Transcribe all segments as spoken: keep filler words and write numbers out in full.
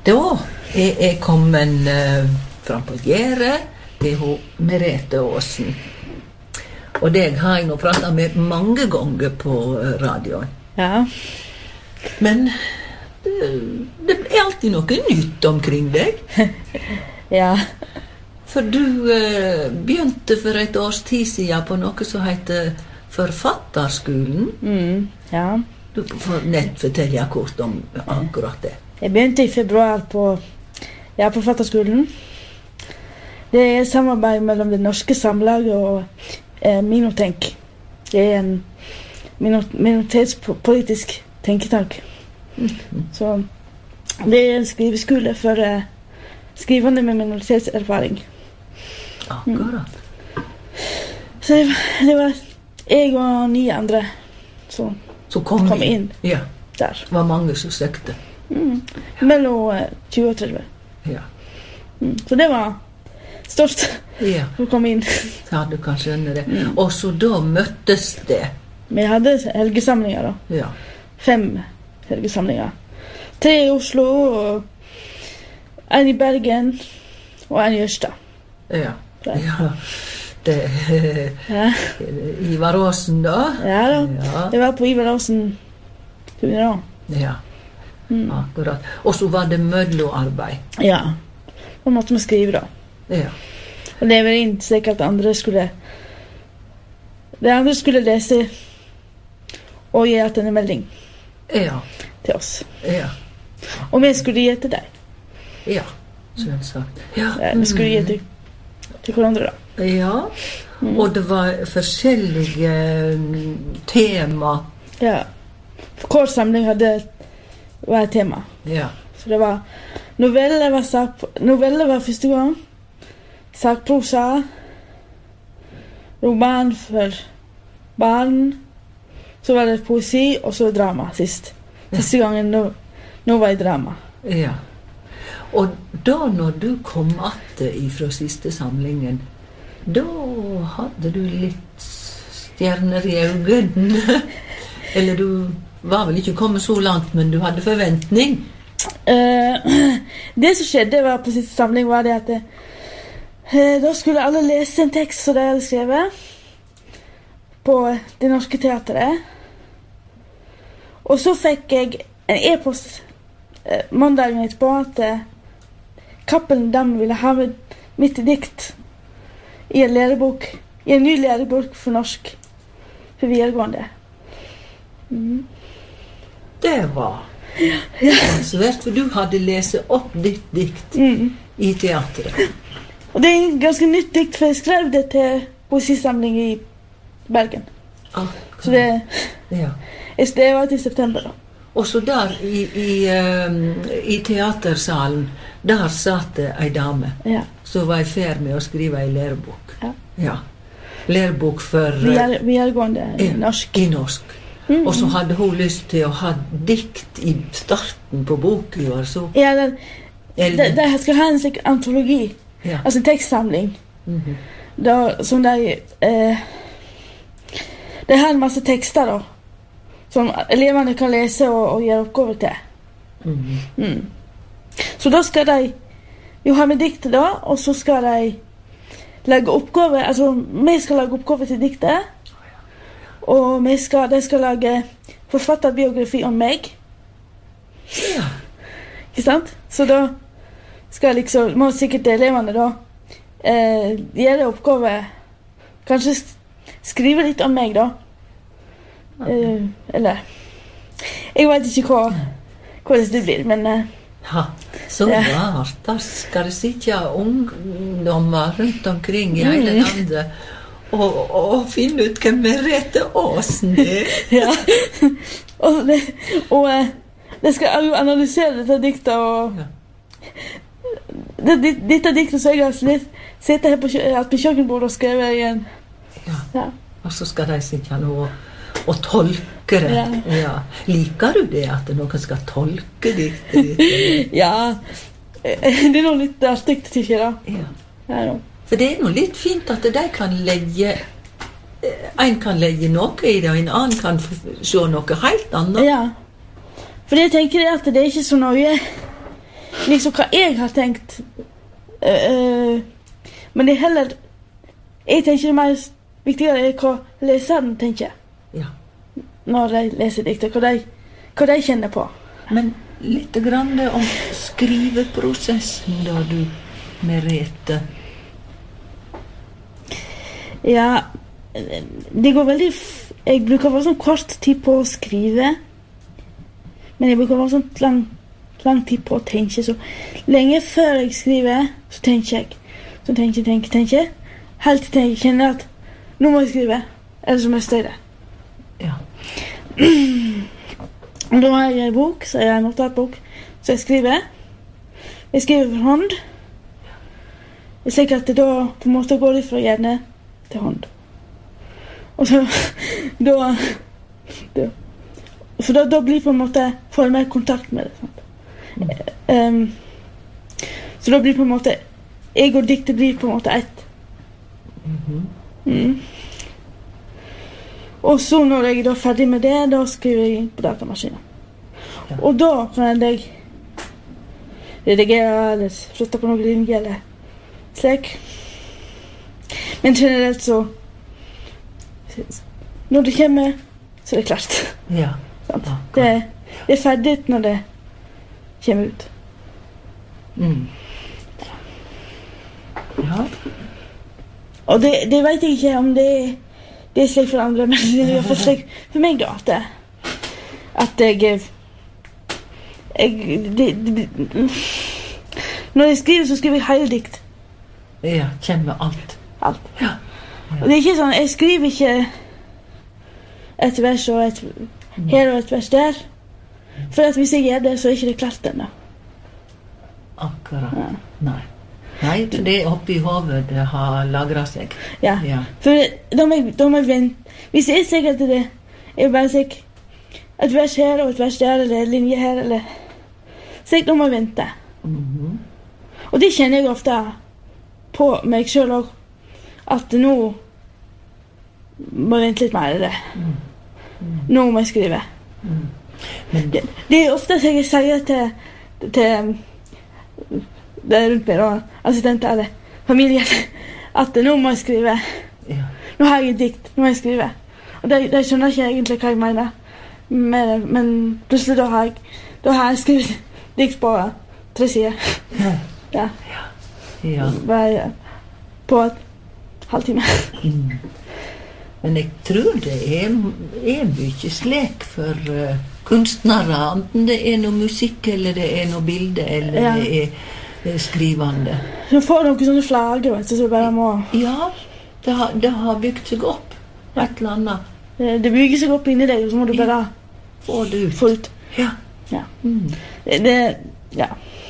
Da er jeg kommet uh, fram på gjerdet til hun Merete Aasen. Og det har jeg nå pratet med mange ganger på radioen. Ja. Men det, det er alltid noe nytt omkring deg. Ja. For du uh, begynte for et års tid siden på noe som heter Forfatterskolen. Mm, ja. Du får nett fortelle kort om akkurat det. Jeg begynte i februar på, ja, på Forfatterskolen. Det er et samarbeid mellom det norske samlaget og eh, Minotenk. Det er en minoritetspolitisk tenketank. Mm-hmm. Så det er en skriveskole for eh, skrivende med minoritetserfaring. Akkurat. Mm. Så det, det var jeg og ni andre som Så kom, kom inn ja. Der. Det var mange som søkte. Mm. Mellom uh, tjue og tretti. Ja. Mm. Så det var stort ja. å komme inn. Ja, du kan skjønne det. Mm. Og så da møttes det. Vi hadde helgesamlinger da. Ja. Fem helgesamlinger. Tre i Oslo, og en i Bergen, og en i Ørsta. Ja. Ja. Det, ja. Ivar Aasen da? Ja da, ja. Det var på Ivar Aasen da. Ja, mm. Akkurat. Og så var det mølloarbeid. Ja, da måtte vi skrive da. Ja. Og levere inn slik at andre skulle de andre skulle lese og gi at en melding ja. Til oss. Ja. Og vi skulle gi til deg. Ja, selvsagt. Ja. Ja, vi skulle gi til, til hverandre da. Ja, mm. Og det var forskjellige tema. Ja, for hver samling hadde var et tema. Ja. Så det var noveller var, sak, noveller var første gang, sakprosa, roman for barn, så var det poesi, og så drama sist. Siste gangen nå, nå var det drama. Ja. Og da når du kom atte ifra siste samlingen, da hadde du litt stjerner i øynene. Eller du var vel ikke kommet så langt, men du hadde forventning. Uh, det som skjedde var på siste samling var det at uh, da skulle alle lese en tekst som de hadde skrevet på Det Norske Teatret. Og så fikk jeg en e-post uh, mandagen etterpå at uh, Cappelen Dam ville ha med mitt dikt i en lærebok, i en ny lærebok for norsk, for videregående. Mm. Det var ja. Svært, for du hadde lest opp ditt dikt mm. i teatret. Og det er en ganske nytt dikt, for jeg skrev det til poesisamling i Bergen. Ah, så det, ja. det var til september da. Og så der i, i, um, i teatersalen, der satt ei dame. Ja. Så var jeg ferdig med å skrive en lærebok. Ja. Ja. Lærebok for videregående i norsk. I norsk. Mm-hmm. Og så hadde hun lyst til å ha dikt i starten på boken. Altså. Ja, det, det, det skal ha en slik antologi. Ja. Altså en tekstsamling. Mm-hmm. Da, som de eh, de har en masse tekster da, som eleverne kan lese og, og gjøre oppgaver til. Mm-hmm. Mm. Så da skal de jo ha med diktet da, og så skal de lage oppgave, altså vi skal lage oppgave til diktet, og vi skal, de skal lage forfatterbiografi om meg. Ja. Ikke sant? Så da skal liksom, må sikkert elevene da eh, gjøre oppgave, kanskje skrive litt om meg da. Eh, eller, jeg vet ikke hva, hva det blir, men... Eh, Ja, så rart. Da skal det sitte ungdommer rundt omkring i hele landet og, og finne ut hvem Merete Aasen er. Ja, og, det, og det skal jo analysere dette diktet, og ja. det, dette diktet som jeg har sett her på, på kjøkkenbordet og skrevet igjen. Ja. Ja, og så skal de sitte nå og og tolke det. Ja. Ja. Liker du det at noen skal tolke diktet ditt? Ja, det er noe litt artig, tykker jeg da. Ja. Ja, for det er noe litt fint at de kan legge, en kan legge noe i det, og en annen kan se noe helt annet. Ja, for jeg tenker at det er ikke så nøye liksom hva jeg har tenkt. Uh, men det er heller, jeg tenker det mer viktigere er hva leseren tenker. Ja. Når de leser dikter, hva de, hva de kjenner på. Men litt grann om skriveprosessen da du, Merete. Ja, det går veldig, jeg bruker bare sånn kort tid på å skrive, men jeg bruker bare sånn lang, lang tid på å tenke, så lenge før jeg skriver, så tenker jeg, så tenker, tenker, tenker, helt til jeg kjenner at nå må jeg skrive, ellers må jeg støy det. Ja. Og da har jeg en bok, så jeg har en notatbok, så jeg skriver. Jeg skriver for hånd. Jeg sier at det da på en måte går det fra hjerne til hånd. Og så, da, da for da, da blir på en måte, får jeg mer kontakt med det, sant? Mm. Um, så da blir på en måte, jeg og diktet blir på en måte ett. Mm-hmm. Mm. Og så når jeg er ferdig med det, da skriver jeg på datamaskinen. Ja. Og da kan jeg redigere eller flytte på noen linjer eller slik. Men generelt så, når det kommer, så er det klart. Ja. Det, det er ferdig når det kommer ut. Mm. Ja. Og det, det vet jeg ikke om det er Det er slik for andre, men det er for slik for meg da, at, det, at jeg, jeg det, det, når jeg skriver, så skriver jeg hele dikt. Ja, kjenner alt. Alt. Ja. Ja. Og det er ikke sånn, jeg skriver ikke et vers og et her og et vers der, for at hvis jeg gjør det, så er ikke det klart ennå. Akkurat, ja. Nei. Nei, for det oppi hovedet det har lagret seg. Ja, ja. For da må, jeg, da må jeg vente. Hvis jeg er sikker til det, jeg bare sikker et vers her og et vers der, eller en linje her, eller sikker, da må jeg vente. Mm-hmm. Og det kjenner jeg ofte på meg selv også, at nå må jeg vente litt mer i det. Mm. Mm. Nå må jeg skrive. Mm. Men det, det er ofte at jeg sier til, til det er rundt meg da, assistenter eller familie, at nå må jeg skrive. Ja. Nå har jeg et dikt, nå må jeg skrive. Og de, de skjønner ikke egentlig hva jeg mener med det, men plutselig da har jeg, da har jeg skrevet dikt på tre sider. Ja. Ja. Ja. Bare på et halvtime. Mm. Men jeg tror det er, er mye slek for uh, kunstnere, enten det er noe musikk, eller det er noe bilde, eller ja. Det er Det er skrivende. Så får noen sånne flagger, vet du, så bare må... Ja, det har, det har bygd seg opp, et eller annet. Det, det bygger seg opp inni deg, så må du bare... Ja. Få det ut. Få ut. Ja. Ja. Mm. Det, det, ja.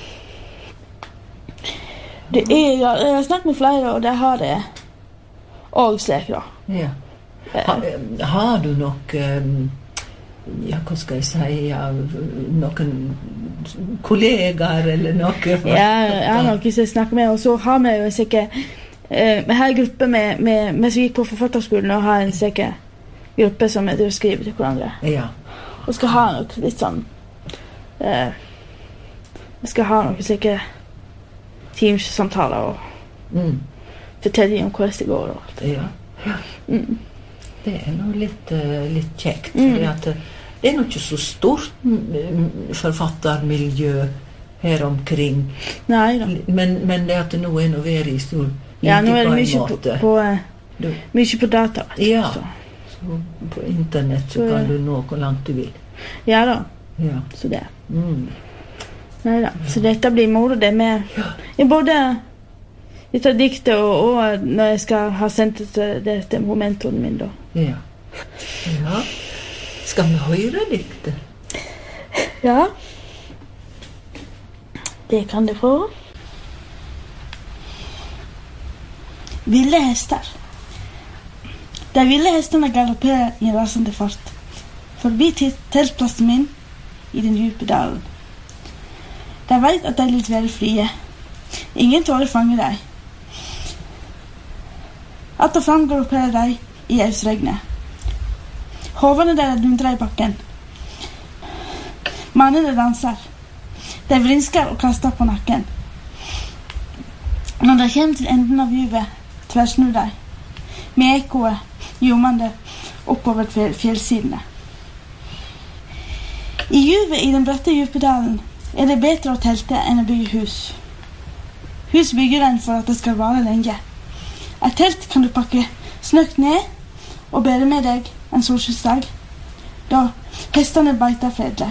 Det er, ja, jeg har snakket med flere, og det har det også slik, da. Ja. Ha, har du nok... Um, ja, hva skal jeg si, ja, noen kollegaer eller noe? Ja, jeg har noen som jeg snakker med, og så har vi jo sikkert, eh, vi har en gruppe med, med, med som gikk på forfatterskolen, og har en sikkert gruppe som er til å skrive til hverandre. Ja. Og skal ha noe litt sånn, eh, vi skal ha noe sikkert teamsamtaler og mm. fortelle om hvordan det går og alt. Ja, ja. Mm. Det er noe litt, uh, litt kjekt, mm. for det er noe ikke så stort forfattermiljø her omkring. Nei da. Men, men det at det nå er noe være i stor ja, nå er det mye på, på, du, mye på data. Ja, så på internett så, så kan du nå hvor langt du vil. Ja da, ja. Så det. Mm. Nei da, så dette blir moro det med, ja. Jeg både... Dette diktet, og, og når jeg skal ha sendt det, det til momentoren min da. Ja. Ja. Skal vi høre diktet? Ja. Det kan det få. Ville hester. De ville hestene galopperer i en rasende fart. Forbi teltplassen min i den dype dalen. De vet at de er litt vel frie. Ingen tåler fange dem. Att og fram galopperer de i øsregnet. Hovene der dundrer i bakken. Mannene danser. De vrinsker og kaster på nakken. Når de kommer til enden av juvet, tversnur de, med ekkoet ljomande oppover fjellsidene. I juvet i den bratte djupedalen er det bedre å telte enn å bygge hus. Hus bygger en for at det skal vare lenge. Et telt kan du pakke snøkt ned og bære med deg en solskyssdag, da hestene beiter fredelig.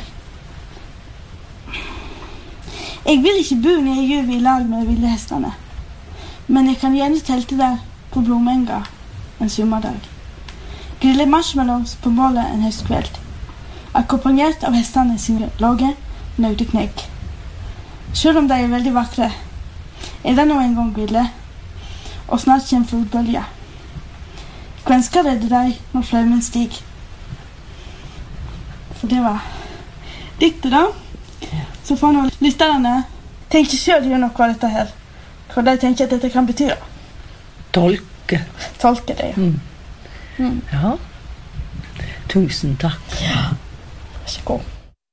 Jeg vil ikke bo nede i juvet i lag med de ville hestene, men jeg kan gjerne telte der på Blomenga en sommerdag. Grille marshmallows på bålet en høstkveld, akkompagnert av hestene sine låge, nøyde knegg. Selv om de er veldig vakre, er det nå en gang ville, og snart kommer flodbølger. Hvem skal redde deg når flaumen stiger? For det var diktet da. Så får nå lytterne tenke selv gjør noe av dette her. Hva de tenker at dette kan bety da. Tolke. Tolke det, ja. Mm. Mm. Ja. Tusen takk. Ja.